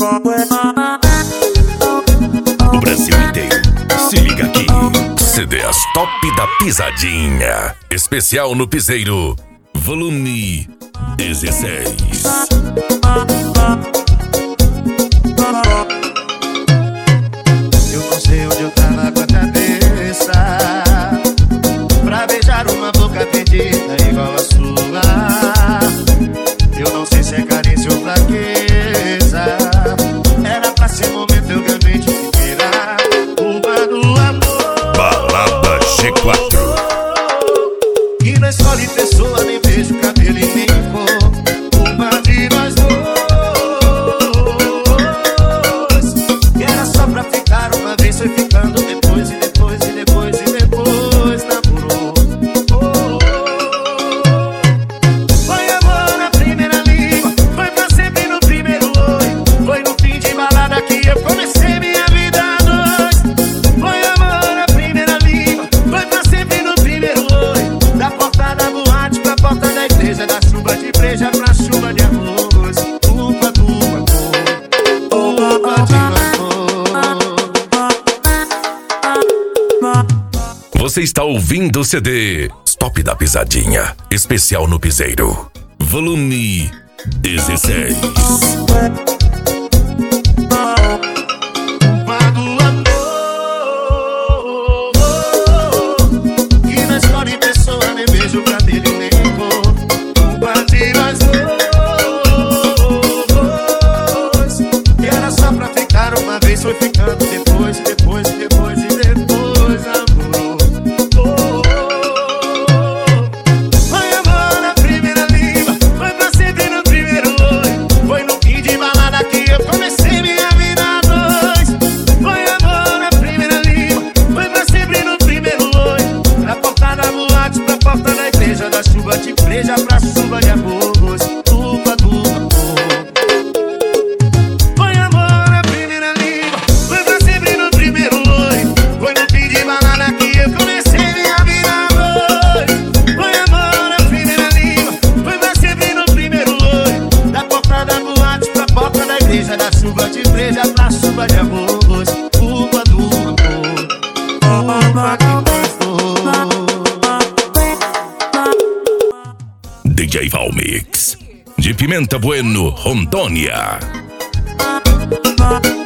O Brasil inteiro, se liga aqui. CDs Top da Pisadinha. Especial no Piseiro, volume 16. Eu não sei onde eu tava com a cabeça pra beijar uma boca perdida igual a sua. Eu não sei se é carência ou fraqueza. Era pra ser momento, eu ganhei de virar. Culpa do amor. Balada G4. Que não escolhe pessoa, nem beijo, cabelo e nem cor. Culpa de nós dois. Que era só pra ficar uma vez, foi ficando depois e depois e depois e depois namorou. Foi amor na primeira língua, foi pra sempre no primeiro oi. Foi no fim de balada que eu comecei minha vida a dois. Foi amor na primeira língua, foi pra sempre no primeiro oi. Da porta da boate pra porta da igreja, da chuva de breja pra chuva de arroz. Culpa do amor, culpa de amor. Você está ouvindo o CD Top da Pisadinha. Especial no Piseiro, volume 16. Culpa do amor. Que não escolhe pessoa, nem beijo pra dele, nem cor. Culpa de nós dois. Que era só pra ficar uma vez, foi ficando depois, depois, depois e depois namorou. Foi amor na primeira língua, foi pra sempre no primeiro oi. Foi no fim de balada que eu comecei minha vida a dois. Foi amor na primeira língua, foi pra sempre no primeiro oi. Da porta da boate pra porta da igreja, da chuva de breja pra chuva de arroz. Culpa do amor. Foi amor na primeira língua, foi pra sempre no primeiro oi. Foi no fim de balada que eu comecei minha vida a dois. Foi amor na primeira língua, foi pra sempre no primeiro oi. Da porta da boate pra porta da igreja, da chuva de breja pra chuva de arroz. Culpa do amor, culpa que nós dois. DJ Valmix, de Pimenta Bueno, Rondônia.